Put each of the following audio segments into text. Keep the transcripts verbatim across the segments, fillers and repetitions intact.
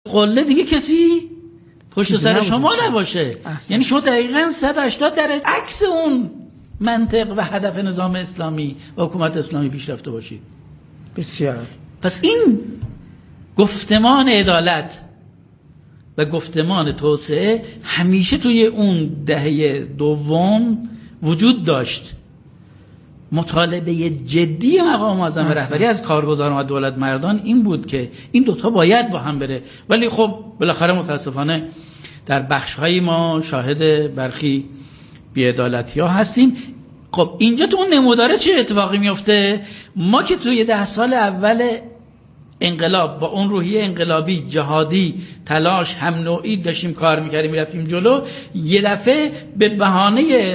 قله دیگه کسی پشت سر شما نباشه. احسن. یعنی شما دقیقاً صد و هشتاد درجه عکس اون منطق و هدف نظام اسلامی و حکومت اسلامی پیش رفته باشید. بسیار. پس این گفتمان عدالت و گفتمان توسعه همیشه توی اون دهه دوم وجود داشت. مطالبه جدی مقام معظم رهبری از کارگزاران و دولت مردان این بود که این دوتا باید با هم بره، ولی خب بالاخره متاسفانه در بخش‌های ما شاهد برخی بی‌عدالتی‌ها هستیم. خب اینجا تو اون نموداره چه اتفاقی میفته؟ ما که توی ده سال اول انقلاب با اون روحیه انقلابی جهادی تلاش هم نوعی داشتیم کار میکردیم میرفتیم جلو، یه دفعه به بهانه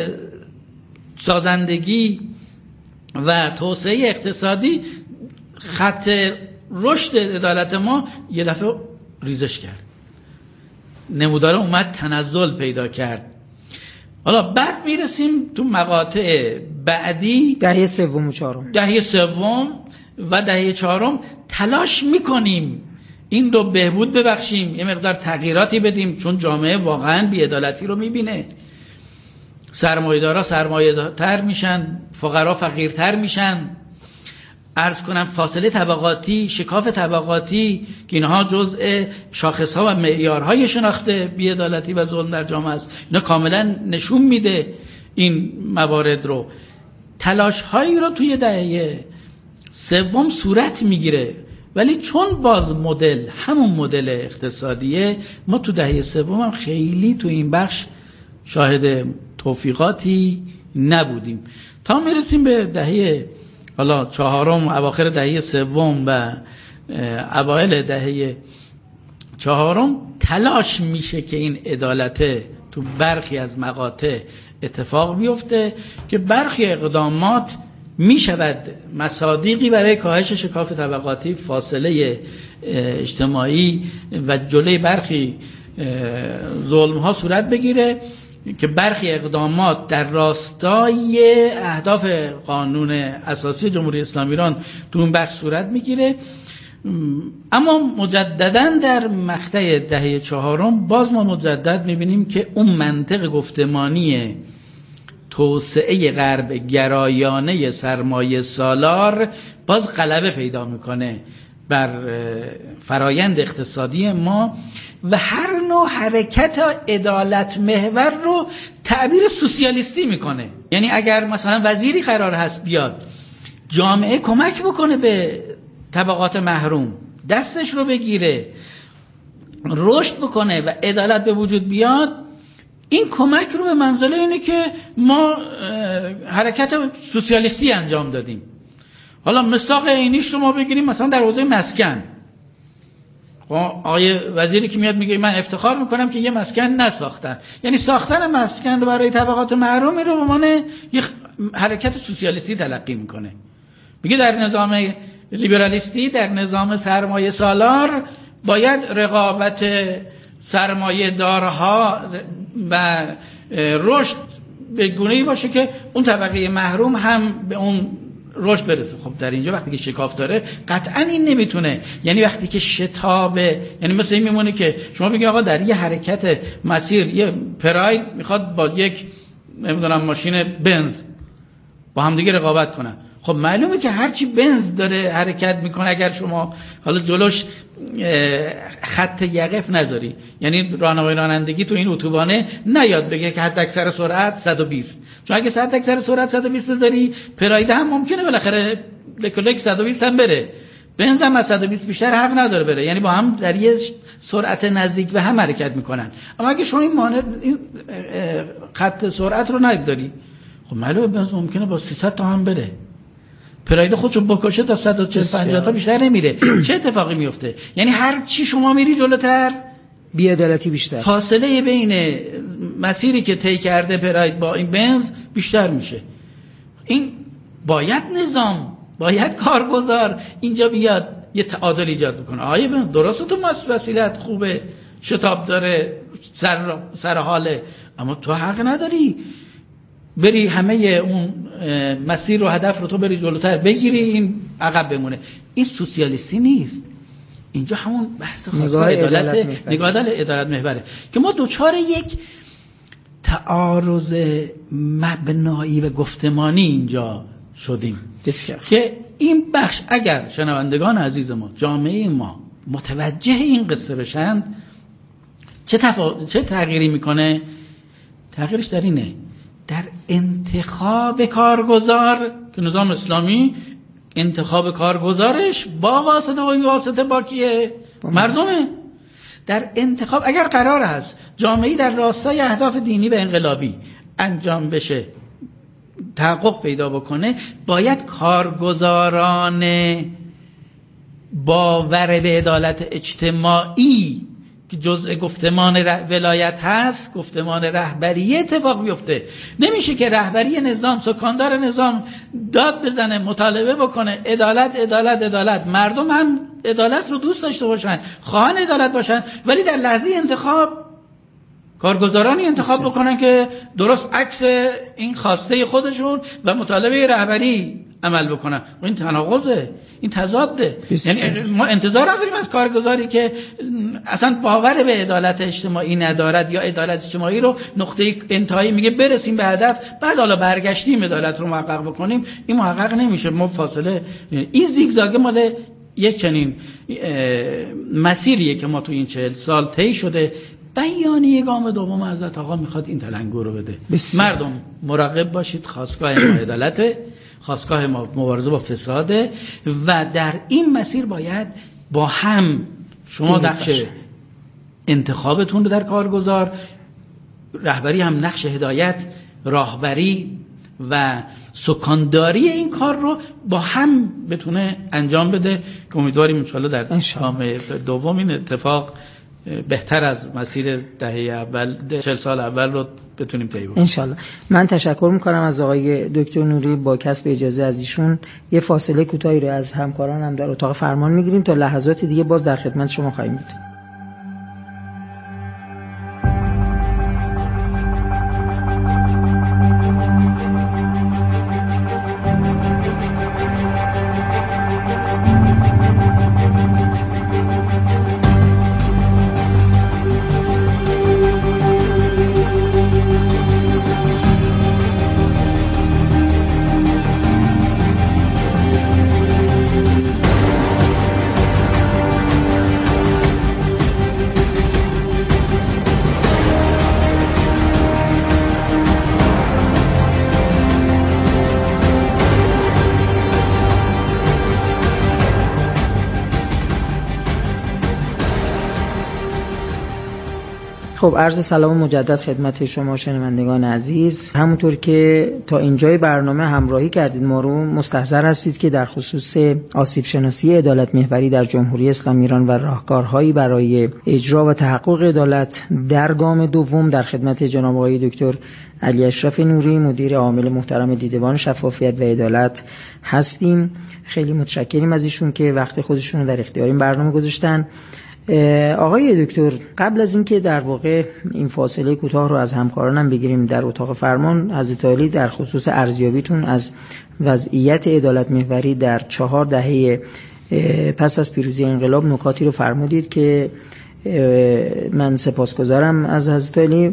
سازندگی و توسعه اقتصادی خط رشد عدالت ما یه دفعه ریزش کرد، نموداره اومد تنزل پیدا کرد. حالا بعد میرسیم تو مقاطع بعدی، دهه سوم و چهارم دهه سوم و دهه چهارم تلاش میکنیم این رو بهبود ببخشیم، یه مقدار تغییراتی بدیم، چون جامعه واقعا بی‌عدالتی رو میبینه. سرمایه‌دارا سرمایه‌دارتر میشن، فقرا فقیرتر میشن. عرض کنم فاصله طبقاتی، شکاف طبقاتی که اینها جزء شاخص‌ها و معیارهای شناخت بی‌عدالتی و ظلم در جامعه است، اینا کاملا نشون میده این موارد رو. تلاش‌هایی رو توی دهه سوم صورت میگیره، ولی چون باز مدل همون مدل اقتصادیه، ما تو دهه سوم هم خیلی تو این بخش شاهد توفیقاتی نبودیم تا میرسیم به دهه حالا چهارم، اواخر دهه سوم و اوایل دهه چهارم تلاش میشه که این عدالت تو برخی از مقاطع اتفاق بیفته که برخی اقدامات میشود مصادیقی برای کاهش شکاف طبقاتی، فاصله اجتماعی و جلوی برخی ظلم ها صورت بگیره که برخی اقدامات در راستای اهداف قانون اساسی جمهوری اسلامی ایران تو اون بخش صورت میگیره. اما مجددا در مقطع دهه چهارم باز ما مجدد میبینیم که اون منطق گفتمانی توسعه غرب گرایانه سرمایه سالار باز غلبه پیدا میکنه بر فرایند اقتصادی ما و هر نوع حرکت عدالت محور رو تعبیر سوسیالیستی میکنه. یعنی اگر مثلا وزیری قرار هست بیاد جامعه کمک بکنه به طبقات محروم، دستش رو بگیره، رشد بکنه و عدالت به وجود بیاد، این کمک رو به منزله اینه که ما حرکت سوسیالیستی انجام دادیم. حالا مصداق اینیش رو ما بگیریم مثلا در حوزه مسکن. آقای وزیری که میاد میگه من افتخار میکنم که یه مسکن نساختن، یعنی ساختن مسکن رو برای طبقات محرومی رو به عنوان یه حرکت سوسیالیستی تلقی میکنه. میگه در نظام لیبرالیستی، در نظام سرمایه سالار باید رقابت سرمایه دارها و رشد به گونه‌ای باشه که اون طبقه محروم هم به اون رشد برسه. خب در اینجا وقتی که شکاف داره قطعا این نمیتونه، یعنی وقتی که شتابه، یعنی مثل این میمونه که شما بگی آقا در یه حرکت مسیر یه پراید میخواد با یک نمیدونم ماشین بنز با هم دیگه رقابت کنن. خب معلومه که هرچی بنز داره حرکت میکنه، اگر شما حالا جلوش خط یقف نذاری، یعنی راهنمای رانندگی تو این اتوبانه نیاد بگه که حد اکثر سرعت صد و بیست، چون اگه حد اکثر سرعت صد و بیست بذاری پراید هم ممکنه بالاخره لکلک صد و بیست هم بره، بنز هم از صد و بیست بیشتر حق نداره بره، یعنی با هم در یه سرعت نزدیک به هم حرکت میکنن. اما اگه شما این مانع این خط سرعت رو نگذاری، خب معلومه بنز ممکنه با سیصد تا هم بره، پراید خودشو بکشه تا صد و چهل پنجاه تا بیشتر نمیره. چه اتفاقی میفته؟ یعنی هر چی شما میری جلوتر بی‌عدالتی بیشتر، فاصله بین مسیری که طی کرده پراید با این بنز بیشتر میشه. این باید نظام، باید کارگزار اینجا بیاد یه تعادل ایجاد بکنه. آیه بنز درسته تو وسیلت خوبه، شتاب داره، سر سر حاله، اما تو حق نداری بری همه اون مسیر رو هدف رو تو بری جلوتر بگیری این عقب بمونه. این سوسیالیستی نیست، اینجا همون بحث خاصگاه عدالت، نگاه عدالت محوره که ما دوچار یک تعارض مبنایی و گفتمانی اینجا شدیم. بسیار. که این بخش اگر شنوندگان عزیز ما، جامعه ما متوجه این قصه بشن، چه تفا... چه تغییری میکنه؟ تغییرش در اینه، در انتخاب کارگزار که نظام اسلامی انتخاب کارگزارش با واسطه و این واسطه با کیه؟ مردمه. در انتخاب اگر قرار هست جامعه در راستای اهداف دینی و انقلابی انجام بشه، تحقق پیدا بکنه، باید کارگزاران باور به عدالت اجتماعی که جزء گفتمان ولایت هست، گفتمان رهبری اتفاق بیفته. نمیشه که رهبری نظام، سکاندار نظام داد بزنه، مطالبه بکنه عدالت عدالت عدالت، مردم هم عدالت رو دوست داشته باشن، خواهان عدالت باشن، ولی در لحظه انتخاب کارگزارانی انتخاب بکنن که درست عکس این خواسته خودشون و مطالبه رهبری عمل بکنن. این تناقضه، این تضاده. یعنی ما انتظار نداریم از کارگزاری که اصلا باور به عدالت اجتماعی ندارد یا عدالت اجتماعی رو نقطه انتهایی میگه برسیم به هدف، بعد حالا برگشتیم عدالت رو محقق بکنیم. این محقق نمیشه. ما فاصله این زیگزاگ مال یک چنین مسیریه که ما تو این چهل سال طی شده. بیانیه گام دوم حضرت آقا میخواد این تلنگر رو بده. بسیار. مردم مراقب باشید، خواستگاه ما عدالته، خواستگاه ما مبارزه با فساده و در این مسیر باید با هم شما نقش انتخابتون رو در کارگزار، رهبری هم نقش هدایت، راهبری و سکانداری این کار رو با هم بتونه انجام بده که امیدواریم انشاءالله در گام دوم این اتفاق بهتر از مسیر دهه اول، چهل سال اول رو بتونیم طی کنیم انشالله. من تشکر میکنم از آقای دکتر نوری. با کسب اجازه از ایشون یه فاصله کوتاهی رو از همکارانم در اتاق فرمان میگیریم تا لحظات دیگه باز در خدمت شما خواهیم بود. خب عرض سلام مجدد خدمت شما شنوندگان عزیز. همونطور که تا اینجای برنامه همراهی کردید ما رو، مستحضر هستید که در خصوص آسیب شناسی عدالت محوری در جمهوری اسلامی ایران و راهکارهایی برای اجرا و تحقق عدالت در گام دوم در خدمت جناب آقای دکتر علی اشرف نوری، مدیر عامل محترم دیدبان شفافیت و عدالت هستیم. خیلی متشکریم از ایشون که وقت خودشون رو در اختیار این برنامه گذاشتن. آقای دکتر، قبل از اینکه در واقع این فاصله کوتاه رو از همکارانم بگیریم در اتاق فرمان، حضرت عالی در خصوص ارزیابیتون از وضعیت عدالت محوری در چهار دهه پس از پیروزی انقلاب نکاتی رو فرمودید که من سپاسگزارم از حضرت عالی.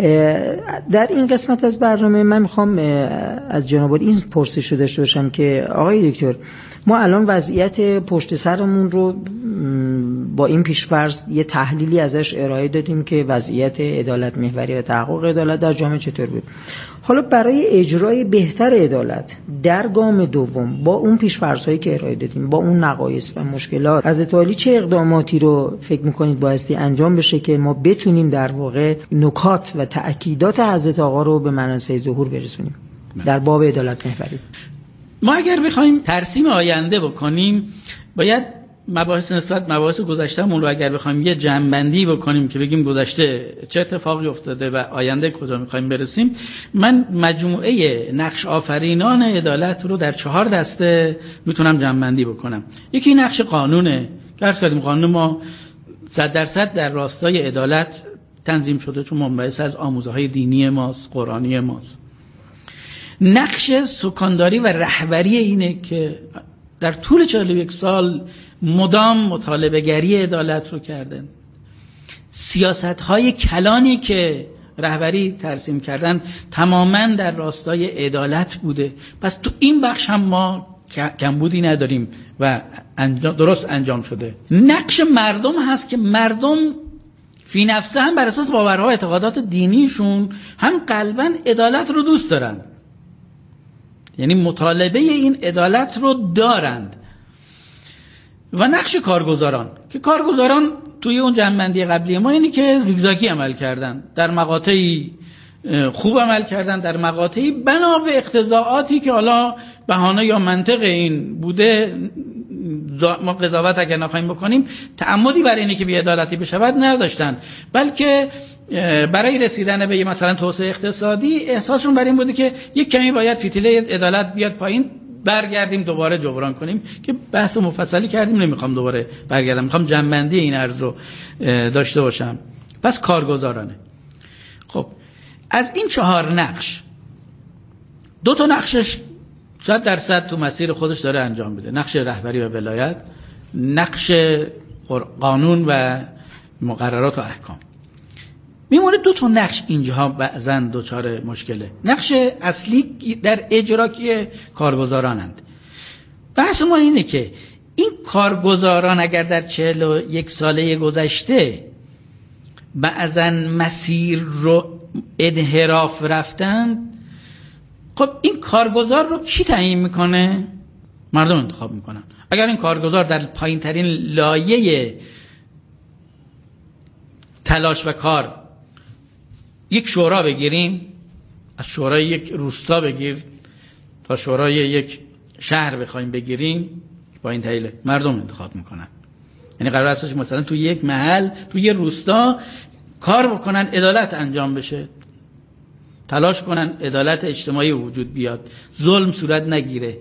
در این قسمت از برنامه من میخوام از جناب عالی این پرسش رو داشته باشم که آقای دکتر، ما الان وضعیت پشت سرمون رو با این پیش‌فرض یه تحلیلی ازش ارائه دادیم که وضعیت عدالت محوری و تحقق عدالت در جامعه چطور بود. حالا برای اجرای بهتر عدالت در گام دوم با اون پیش‌فرض‌هایی که ارائه دادیم، با اون نقایص و مشکلات، حضرت عالی چه اقداماتی رو فکر می‌کنید بایستی انجام بشه که ما بتونیم در واقع نکات و تأکیدات حضرت آقا رو به منصه ظهور برسونیم در باب عدالت محوری؟ ما اگر بخوایم ترسیم آینده بکنیم، باید مباحث نسبت مباحث گذشتهمون رو اگر بخوایم یه جمع‌بندی بکنیم که بگیم گذشته چه اتفاقی افتاده و آینده کجا می‌خوایم برسیم، من مجموعه نقش آفرینان عدالت رو در چهار دسته میتونم جمع‌بندی بکنم. یکی نقش قانونه که عرض کردیم قانون ما صد درصد در راستای عدالت تنظیم شده، چون منبعث از آموزه‌های دینی ماست، قرآنی ماست. نقش سکانداری و رهبری اینه که در طول چهل و یک سال مدام مطالبه گری عدالت رو کردن. سیاست های کلانی که رهبری ترسیم کردن تماماً در راستای عدالت بوده. پس تو این بخش هم ما کمبودی نداریم و انجام درست انجام شده. نقش مردم هست که مردم فی نفسه هم بر اساس باورها و اعتقادات دینیشون هم قلباً عدالت رو دوست دارن، یعنی مطالبه این عدالت رو دارند. و نقش کارگزاران که کارگزاران توی اون جنبندی قبلی ما اینی که زیگزاگی عمل کردن، در مقاطعی خوب عمل کردن، در مقاطعی بنا به اقتضاعاتی که حالا بهانه یا منطق این بوده ما قضاوت اگر نخواهیم بکنیم تعمدی برای اینکه بی‌عدالتی بشود نداشتن، بلکه برای رسیدن به مثلا توسعه اقتصادی احساسشون بر این بوده که یک کمی باید فتیله عدالت بیاد پایین، برگردیم دوباره جبران کنیم، که بحث مفصلی کردیم، نمیخوام دوباره برگردم، میخوام جنبندی این عرض رو داشته باشم. پس کارگزارانه. خب از این چهار نقش دو تا نقشش صد درصد تو مسیر خودش داره انجام بده، نقش رهبری و ولایت، نقش قانون و مقررات و احکام. میمونه دو تا نقش اینجاها بعضاً دوچار مشکله. نقش اصلی در اجرا که کارگزارانند. بحث ما اینه که این کارگزاران اگر در چهل و یک ساله گذشته بعضاً مسیر رو انحراف رفتن، خب این کارگزار رو کی تعیین میکنه؟ مردم انتخاب میکنن. اگر این کارگزار در پایین ترین لایه تلاش و کار یک شورا بگیریم، از شورای یک روستا بگیر تا شورای یک شهر بخوایم بگیریم، با این تحلیل مردم انتخاب میکنن. یعنی قرار هستش مثلا تو یک محل، تو یک روستا کار بکنن، عدالت انجام بشه، تلاش کنن عدالت اجتماعی وجود بیاد، ظلم صورت نگیره،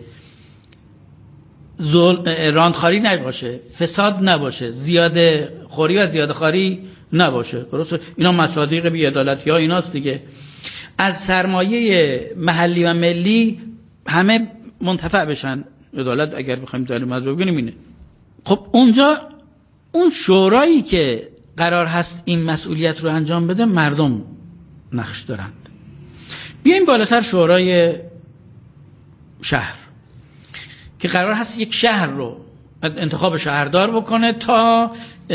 ظلم راندخاری نباشه، فساد نباشه، زیاده خوری و زیاده خواری نباشه. درسته؟ اینا مصادیق بی‌عدالتی ها ایناست دیگه. از سرمایه محلی و ملی همه منتفع بشن. عدالت اگر بخوایم در مذهب بگیم اینه. خب اونجا اون شورایی که قرار هست این مسئولیت رو انجام بده مردم نقش دارند. بیایم بالاتر، شورای شهر که قرار هست یک شهر رو انتخاب شهردار بکنه تا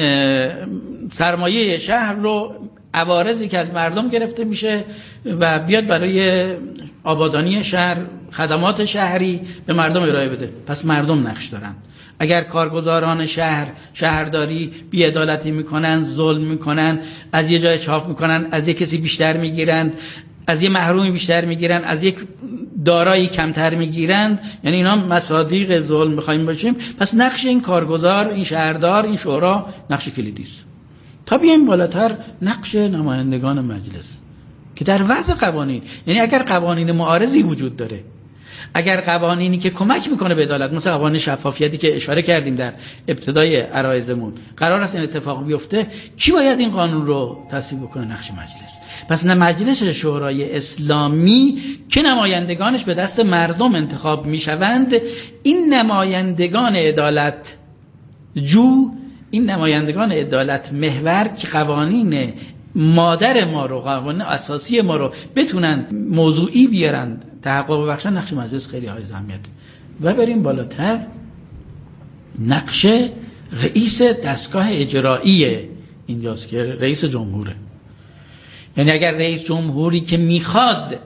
سرمایه شهر رو، عوارضی که از مردم گرفته میشه و بیاد برای آبادانی شهر، خدمات شهری به مردم ارائه بده. پس مردم نقش دارن. اگر کارگزاران شهر شهرداری بی‌عدالتی میکنن، ظلم میکنن، از یه جای چاپ میکنن، از یه کسی بیشتر میگیرند، از یه محرومی بیشتر میگیرن، از یک دارایی کمتر میگیرند، یعنی اینا مصادیق ظلم بخوایم باشیم، پس نقش این کارگزار، این شهردار، این شورا نقش کلیدی است. تا بیایم بالاتر، نقش نمایندگان مجلس که در وضع قوانین، یعنی اگر قوانین معارضی وجود داره، اگر قوانینی که کمک میکنه به عدالت، مثل قوانین شفافیتی که اشاره کردیم در ابتدای عرایضمون، قرار است این اتفاق بیفته، کی باید این قانون رو تصویب بکنه؟ نقش مجلس. پس نه مجلس شورای اسلامی که نمایندگانش به دست مردم انتخاب میشوند، این نمایندگان عدالت جو، این نمایندگان عدالت محور که قوانین مادر ما رو، قوانین اساسی ما رو بتونن موضوعی بیارن، تحقق ببخشن، نقش مجلس خیلی های اهمیت. و بریم بالاتر، نقش رئیس دستگاه اجرایی اینجاست که رئیس جمهوره. یعنی اگر رئیس جمهوری که میخواد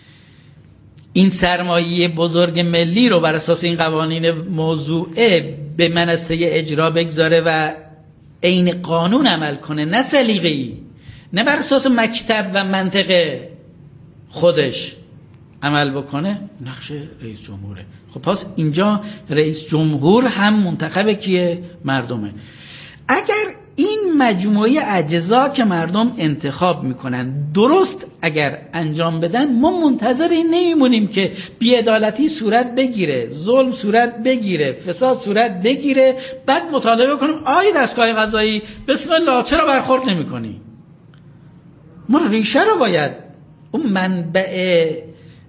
این سرمایه بزرگ ملی رو بر اساس این قوانین موضوعه به منصه اجرا بگذاره و عین قانون عمل کنه، نه سلیقه‌ای، نه بر اساس مکتب و منطق خودش عمل بکنه، نقش رئیس جمهوره. خب پس اینجا رئیس جمهور هم منتخب کیه؟ مردمه. اگر این مجموعه اجزا که مردم انتخاب میکنن درست اگر انجام بدن، ما منتظر این نمیمونیم که بی‌عدالتی صورت بگیره، ظلم صورت بگیره، فساد صورت بگیره، بعد مطالبه کنیم آی دستگاه قضایی بسم الله چرا برخورد نمی‌کنی؟ ما ریشه رو باید، اون منبع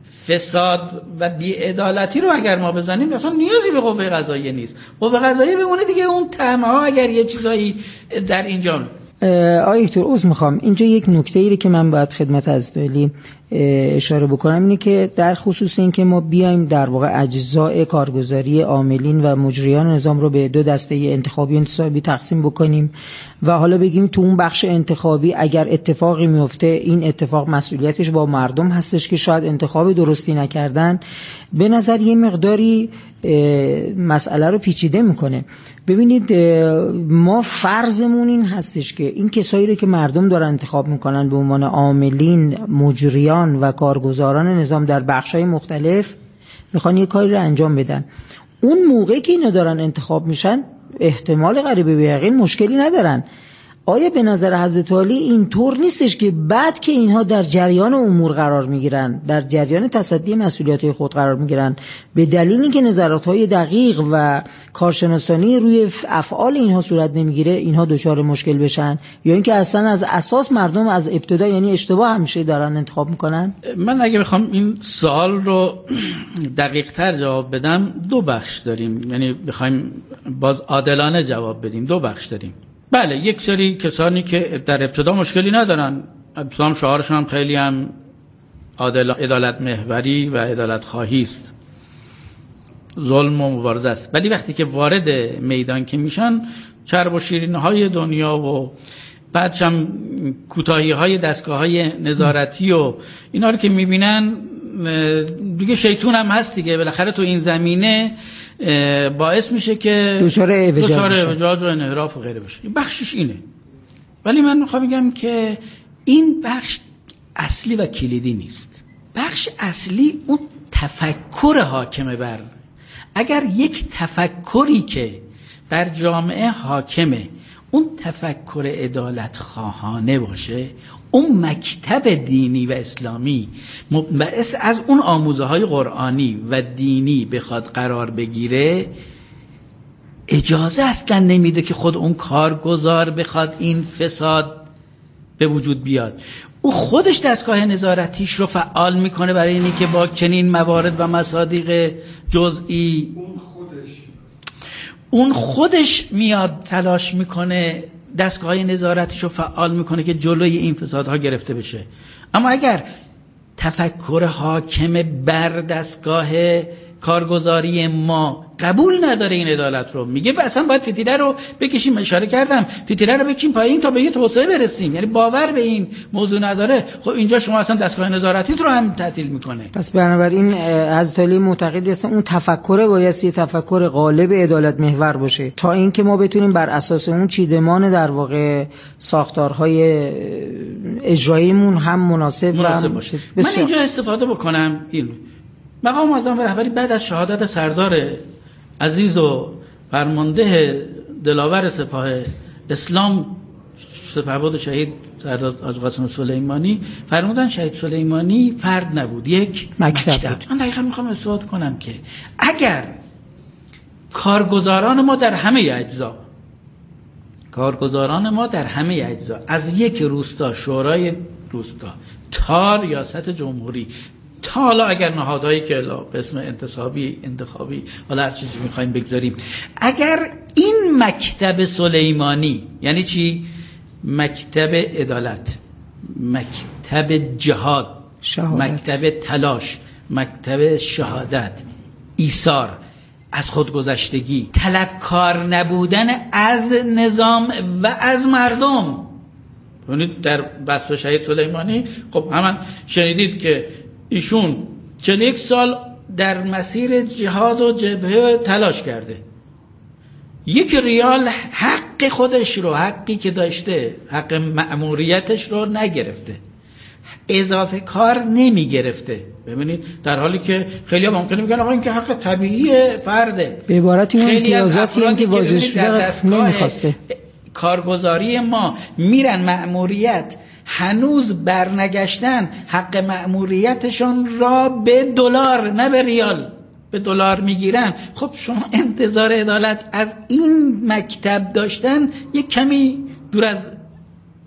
فساد و بی‌عدالتی رو اگر ما بزنیم اصلا نیازی به قوه قضاییه نیست. قوه قضاییه بمونه دیگه، اون تهمه ها اگر یه چیزایی در اینجا. آقای دکتر عذر میخوام، اینجا یک نکته ای که من باید خدمت عزیزی اشاره بکنم اینه که در خصوص این که ما بیایم در واقع اجزای کارگزاری عاملین و مجریان نظام رو به دو دسته انتخابی و انتصابی تقسیم بکنیم و حالا بگیم تو اون بخش انتخابی اگر اتفاقی میفته این اتفاق مسئولیتش با مردم هستش که شاید انتخاب درستی نکردن، به نظر یه مقداری مسئله رو پیچیده میکنه. ببینید ما فرضمون این هستش که این کسایی رو که مردم دارن انتخاب میکنن به عنوان عاملین، مجریان و کارگزاران نظام در بخش‌های مختلف میخوان یه کاری رو انجام بدن، اون موقعی که اینا دارن انتخاب میشن احتمال قریب به یقین مشکلی ندارن. آیا به نظر حضرت عالی اینطور نیستش که بعد که اینها در جریان امور قرار میگیرن، در جریان تصدی مسئولیت خود قرار میگیرن، به دلیل اینکه نظرات‌های دقیق و کارشناسانی روی افعال اینها صورت نمیگیره اینها دچار مشکل بشن، یا اینکه اصلا از اساس مردم از ابتدا یعنی اشتباه همیشه دارن انتخاب میکنن؟ من اگه بخوام این سوال رو دقیق تر جواب بدم، دو بخش داریم، یعنی بخوایم باز عادلانه جواب بدیم دو بخش داریم. بله، یک سری کسانی که در ابتدا مشکلی ندارن، ابتدا شعارشون هم خیلی هم عدالت محوری و عدالت خواهی است، ظلم و مبارزه است، ولی وقتی که وارد میدان که میشن چرب و شیرین‌های دنیا و بعدش هم کوتاهی‌های دستگاه‌های نظارتی و اینا رو که میبینن دیگه شیطون هم هست دیگه، بالاخره تو این زمینه باعث میشه که دچار اعوجاج و انحراف و غیره بشه. بخشش اینه، ولی من میخوام بگم که این بخش اصلی و کلیدی نیست. بخش اصلی اون تفکر حاکمه بر، اگر یک تفکری که بر جامعه حاکمه اون تفکر عدالت خواهانه باشه، اون مکتب دینی و اسلامی مبعث از اون آموزه های قرآنی و دینی بخواد قرار بگیره، اجازه اصلا نمیده که خود اون کارگزار بخواد این فساد به وجود بیاد. او خودش دستگاه نظارتیش رو فعال میکنه برای اینی که با چنین موارد و مصادیق جزئی اون خودش میاد تلاش میکنه دستگاه نظارتیش رو فعال میکنه که جلوی این فسادها گرفته بشه. اما اگر تفکر حاکم بر دستگاه کارگزاری ما قبول نداره این عدالت رو، میگه اصلا باید فتیله رو بکشیم، اشاره کردم فتیله رو بکشیم پایین تا به یه توسعه برسیم، یعنی باور به این موضوع نداره، خب اینجا شما اصلا دستگاه نظارتی رو هم تعطیل میکنه. پس بنابراین حضرت علی معتقدی هستن اون تفکر بایستی تفکر غالب عدالت محور باشه تا اینکه ما بتونیم بر اساس اون چیدمان در واقع ساختارهای اجراییمون هم مناسب, مناسب باشه. من اینجا استفاده بکنم این مقام معظم رهبری بعد از شهادت سردار عزیز و فرمانده دلاور سپاه اسلام سپهبد شهید سردار حاج قاسم سلیمانی فرمودن شهید سلیمانی فرد نبود، یک مکتب, مکتب. بود. من دقیقا میخوام استفاده کنم که اگر کارگزاران ما در همه اجزا کارگزاران ما در همه اجزا از یک روستا شورای روستا تا ریاست جمهوری تا حالا اگر نهادهایی که به اسم انتصابی انتخابی حالا هر چیزی میخوایم بگذاریم، اگر این مکتب سلیمانی یعنی چی؟ مکتب عدالت، مکتب جهاد، شهادت. مکتب تلاش، مکتب شهادت، ایثار، از خودگذشتگی، طلبکار نبودن از نظام و از مردم. ببینید در وصف شهید سلیمانی خب همان شنیدید که ایشون چهل و یک سال در مسیر جهاد و جبهه تلاش کرده، یک ریال حق خودش رو، حقی که داشته، حق مأموریتش رو نگرفته، اضافه کار نمی گرفته. ببینید در حالی که خیلی ها ممکنه میگن آقا این که حق طبیعی فرده، به عبارتی اون امتیازاتی هم که واضح شده نمیخواسته. کارگزاری ما میرن مأموریت هنوز برنگشتن حق مأموریتشون را به دلار نه به ریال به دلار میگیرن. خب شما انتظار عدالت از این مکتب داشتن یک کمی دور از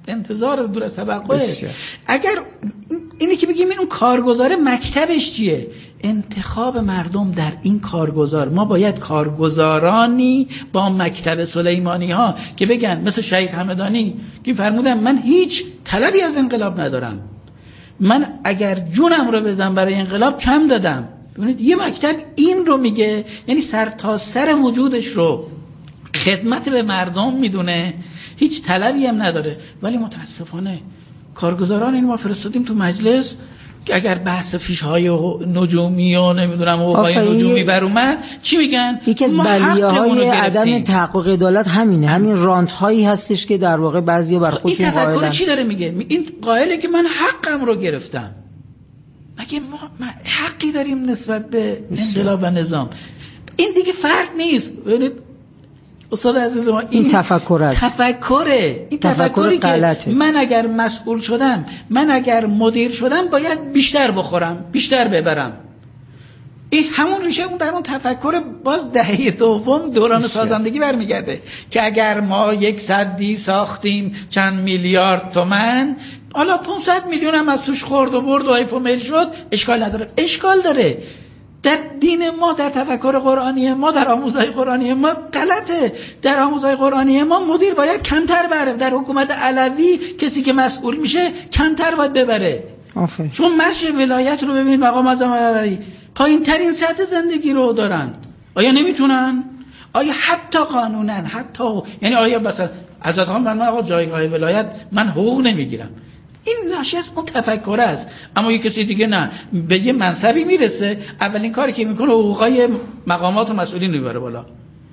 انتظار دور از توقعه. اگر اینی که بگیم این اون کارگزار مکتبش چیه؟ انتخاب مردم در این کارگزار. ما باید کارگزارانی با مکتب سلیمانی ها که بگن مثل شهید همدانی که فرمودن من هیچ طلبی از انقلاب ندارم، من اگر جونم رو بزنم برای انقلاب کم دادم. ببینید یه مکتب این رو میگه، یعنی سر تا سر وجودش رو خدمت به مردم میدونه، هیچ طلبی هم نداره. ولی متاسفانه کارگزاران این ما فرستادیم تو مجلس که اگر بحث فیش‌های نجومی و نمیدونم حقوقای نجومی بر اومد چی میگن؟ یکی از بلیه‌های عدم تحقق عدالت همینه، همین رانت هایی هستش که در واقع بعضیا بر خودشون قائلن. این تفکر قائلن. چی داره میگه؟ این قائله که من حقم رو گرفتم. مگه ما حقی داریم نسبت به انقلاب و نظام؟ این دیگه فرق نیست. ببینید استاد عزیز ما، این, این تفکر است، تفکره این تفکر تفکری غلطه. که من اگر مسئول شدم، من اگر مدیر شدم باید بیشتر بخورم، بیشتر ببرم. این همون ریشه اون در اون تفکر باز دهه دوم دوران سازندگی برمیگرده که اگر ما یک سدی ساختیم چند میلیارد تومان، حالا پانصد میلیون هم از توش خورد و برد و حیف و میل شد، اشکال نداره. اشکال داره. در دین ما، در تفکر قرآنی ما، در آموزهای قرآنی ما غلطه. در آموزهای قرآنی ما مدیر باید کمتر بره. در حکومت علوی کسی که مسئول میشه کمتر باید ببره. آفه. شما مشی ولایت رو ببینید، مقام اعظم رهبری پایین ترین سطح زندگی رو دارن. آیا نمیتونن؟ آیا حتی قانونن، حتی یعنی آیا مثلا حضرت خان من آقا جایگاه ولایت من حقوق نمیگیرم، این ناشی از اون تفکر است. اما یک کسی دیگه نه، به یه منصبی میرسه، اولین کاری که میکنه حقوقای مقامات و مسئولین میبره بالا.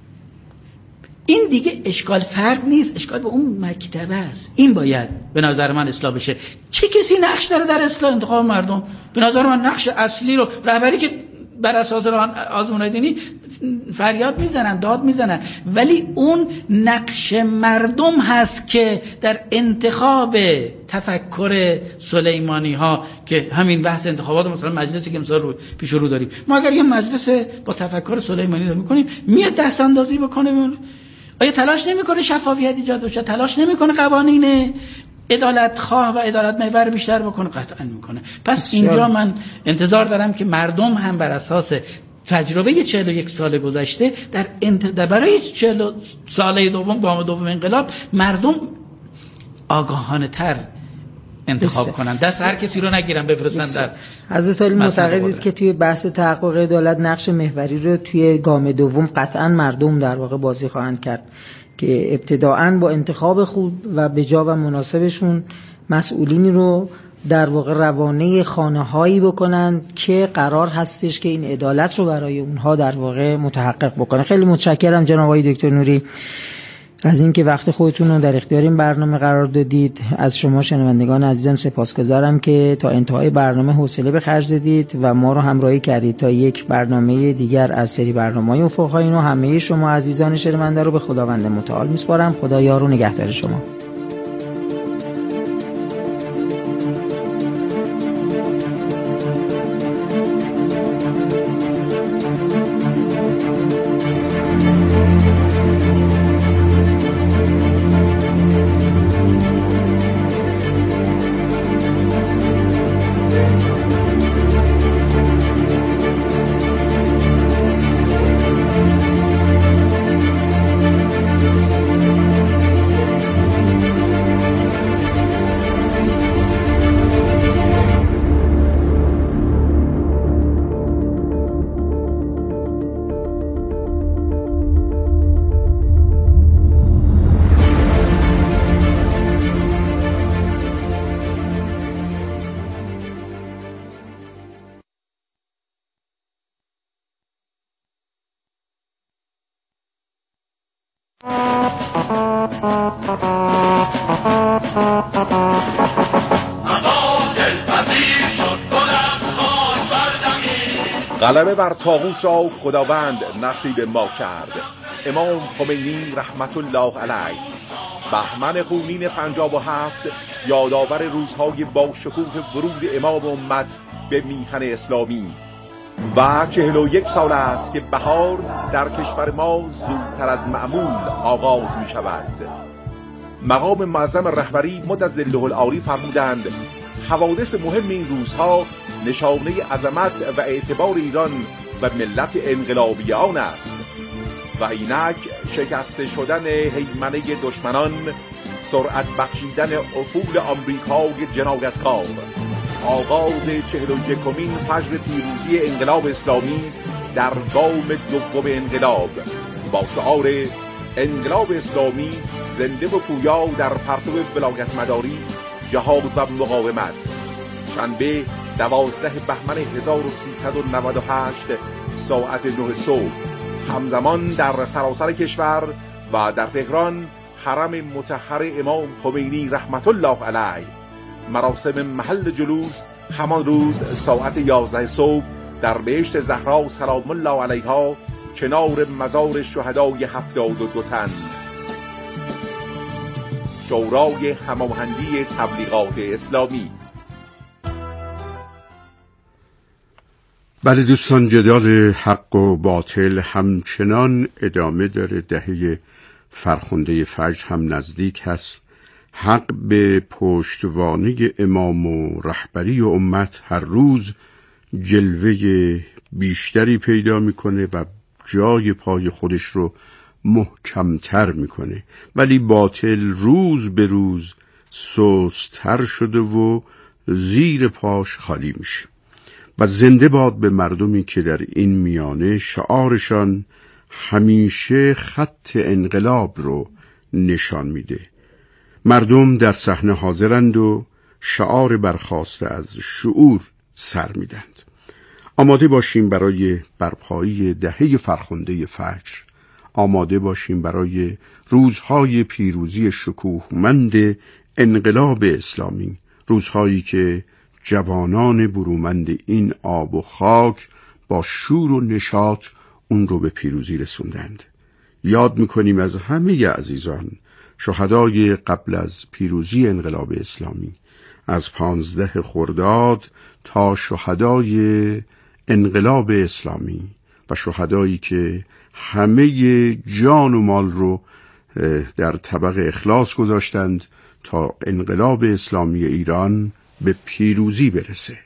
این دیگه اشکال فرق نیست، اشکال به اون مکتبه است. این باید به نظر من اصلاح بشه. چه کسی نقش داره در اصلاح انتخاب مردم؟ به نظر من نقش اصلی رو رهبری که بر اساس آزمون دینی فریاد میزنن، داد میزنن، ولی اون نقش مردم هست که در انتخاب تفکر سلیمانی ها که همین بحث انتخابات مثلا مجلسی که مثلا رو پیش رو داریم، ما اگر یه مجلس با تفکر سلیمانی رو میکنیم، میاد دست اندازی بکنه، آیا تلاش نمیکنه شفافیت ایجاد بشه؟ تلاش نمیکنه قوانین عدالت خواه و عدالت محور بیشتر بکنه؟ قطعا میکنه. پس اینجا من انتظار دارم که مردم هم بر اساس تجربه چهل و یک سال گذشته در, انت... در برای چهل ساله دوم، گام دوم انقلاب، مردم آگاهانه تر انتخاب کنن، دست هر کسی رو نگیرن بفرستن در حضرت علی. معتقدید که توی بحث تحقق عدالت نقش محوری رو توی گام دوم قطعا مردم در واقع بازی خواهند کرد که ابتداعاً با انتخاب خوب و بجا و مناسبشون مسئولینی رو در واقع روانه خانه‌هایی بکنن که قرار هستش که این عدالت رو برای اونها در واقع متحقق بکنه. خیلی متشکرم جناب آقای دکتر نوری از اینکه وقت خودتون رو در اختیار این برنامه قرار دادید. از شما شنوندگان عزیزم سپاسگزارم که تا انتهای برنامه حوصله به خرج دادید و ما رو همراهی کردید تا یک برنامه دیگر از سری برنامه‌های افق‌های نو. همه شما عزیزان شنونده رو به خداوند متعال میسپارم. خدا یار و نگهدار شما. غلبه بر طاغوت را خداوند نصیب ما کرد. امام خمینی رحمت الله علیه. بهمن خونین پنجاب و هفت یادآور روزهای با شکوه ورود امام امت به میهن اسلامی و چهل و یک سال است که بهار در کشور ما زودتر از معمول آغاز می شود. مقام معظم رهبری مد ظله العالی فرمودند حوادث مهم این روزها نشانه عظمت و اعتبار ایران و ملت انقلابی آن است و اینک شکست شدن هیمنه دشمنان، سرعت بخشیدن افول آمریکای جنایتکار، آغاز چهل و یکمین فجر پیروزی انقلاب اسلامی در گام دوم انقلاب با شعار انقلاب اسلامی زنده و پویا در پرتو ولایت مداری، جهاد و مقاومت. شنبه دوازده بهمن هزار و سیصد و نود و هشت ساعت نه صبح، همزمان در سراسر کشور و در تهران حرم مطهر امام خمینی رحمت الله علیه مراسم محل جلوس همان روز ساعت یازده صبح در بهشت زهرا سلام الله علیها کنار مزار شهدای هفتاد و دو تن. شورای هماهنگی تبلیغات اسلامی. بله دوستان، جدال حق و باطل همچنان ادامه داره. دهه فرخنده فجر هم نزدیک هست. حق به پشتوانه امام و رهبری و امت هر روز جلوه بیشتری پیدا میکنه و جای پای خودش رو محکمتر میکنه، ولی باطل روز به روز سست‌تر شده و زیر پاش خالی میشه. و زنده باد به مردمی که در این میانه شعارشان همیشه خط انقلاب رو نشان میده. مردم در صحنه حاضرند و شعار برخاسته از شعور سر میدند. آماده باشیم برای برپایی دهه فرخنده فجر. آماده باشیم برای روزهای پیروزی شکوهمند انقلاب اسلامی، روزهایی که جوانان برومند این آب و خاک با شور و نشاط اون رو به پیروزی رسوندند. یاد میکنیم از همه عزیزان شهدای قبل از پیروزی انقلاب اسلامی، از پانزده خرداد تا شهدای انقلاب اسلامی و شهدایی که همه جان و مال رو در طبق اخلاص گذاشتند تا انقلاب اسلامی ایران به پیروزی برسه.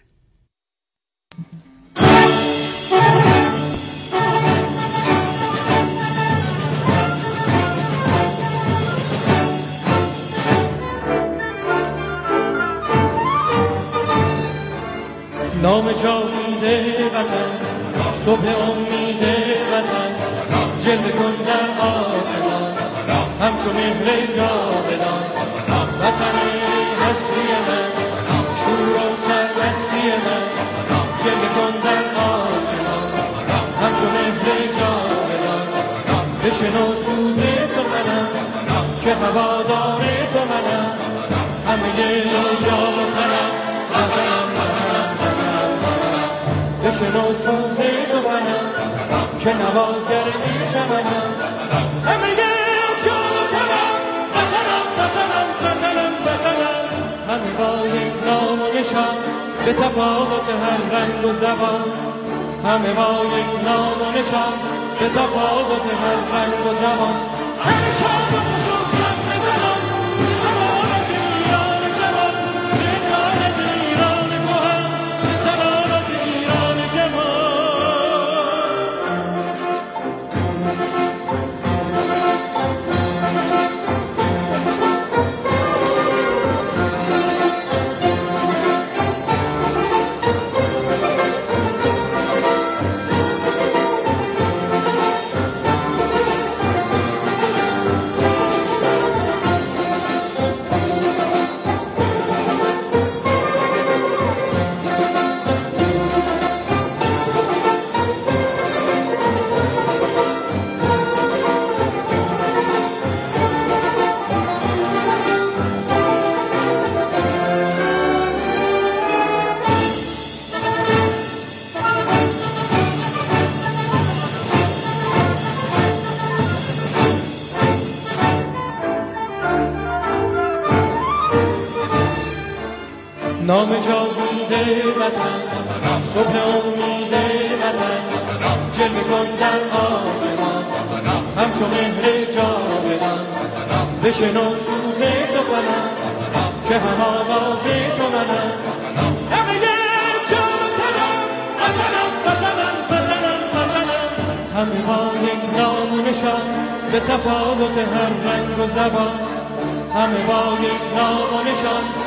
نام جاوید وطن، صبح امید وطن، جلوه کن در آسمان همچون مهر جاودان. وطن هستی من، شور و سرمستی من، جلوه کن در آسمان همچون مهر جاودان. بشنو سوز سخنم که هوادار تو منم، همه جا و تنم وطنم وطنم وطنم وطنم. بشنو سوز سخنم که نواگر این چمنم، همه جا و تنم وطنم وطنم وطنم وطنم. همه با یک نام و نشان به تفاوت هر رنگ و زبان، همه با یک نام و نشان به تفاوت هر رنگ و زبان. همه شاد و خوشوقت بزنان سلامت ایران جوان، رسالت ایران کهن، سلامت ایران جوان. نام جاوید وطن، صبح امید وطن، جلوه کن در آسمان همچون مهر جاودان. بشنو سوز سخنم که هم آواز تو منم، همه جا وطنم وطنم وطنم وطنم وطنم، همه با یک نام و نشان به تفاوت هر رنگ و زبان، همه با یک نام و نشان